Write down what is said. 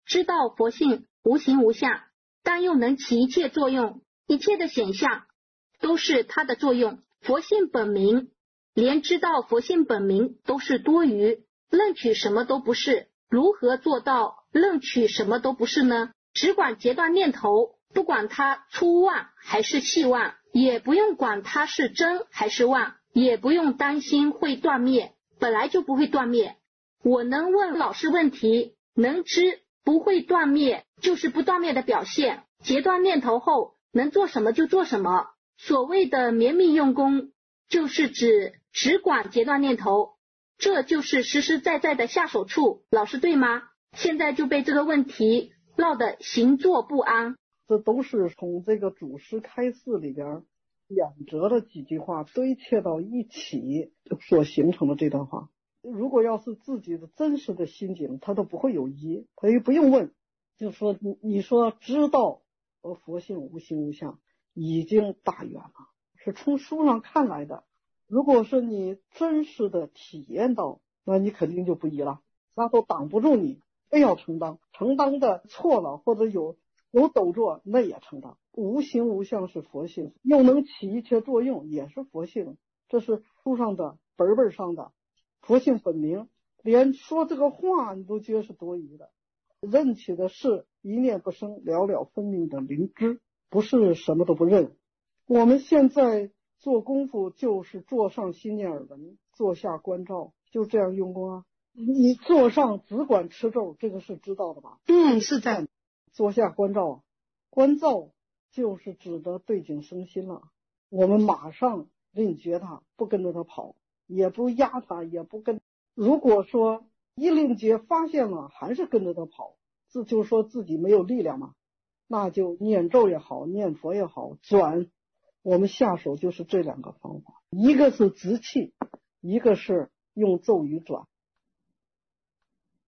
知道佛性无形无相，但又能起一切作用，一切的显象都是它的作用。佛性本明，连知道佛性本明都是多余，论取什么都不是。如何做到论取什么都不是呢？只管截断念头，不管它粗妄还是细妄，也不用管它是真还是妄，也不用担心会断灭，本来就不会断灭。我能问老师问题，能知不会断灭，就是不断灭的表现。截断念头后，能做什么就做什么。所谓的绵密用功，就是指只管截断念头，这就是实实在在的下手处。老师对吗？现在就被这个问题闹得行坐不安。 这都是从这个祖师开示里边演择的几句话堆砌到一起所形成的这段话。如果要是自己的真实的心境，他都不会有疑，他也不用问，就说你说知道佛性无形无相，已经大远了，是从书上看来的。如果是你真实的体验到，那你肯定就不疑了，啥都挡不住你，非要承担，承担的错了或者有抖作，那也承担。无形无相是佛性，又能起一切作用，也是佛性。这是书上的本上的佛性本明，连说这个话你都觉得是多余的。认起的是一念不生，了了分明的灵知，不是什么都不认。我们现在做功夫就是坐上心念耳闻，坐下观照，就这样用功啊。你坐上只管持咒，这个是知道的吧？ 是的。 坐下观照，观照就是指的对境生心了。我们马上领觉它，不跟着它跑，也不压它，也不跟。如果说一令觉发现了还是跟着它跑，这就说自己没有力量嘛，那就念咒也好，念佛也好，转。我们下手就是这两个方法，一个是直气，一个是用咒语转。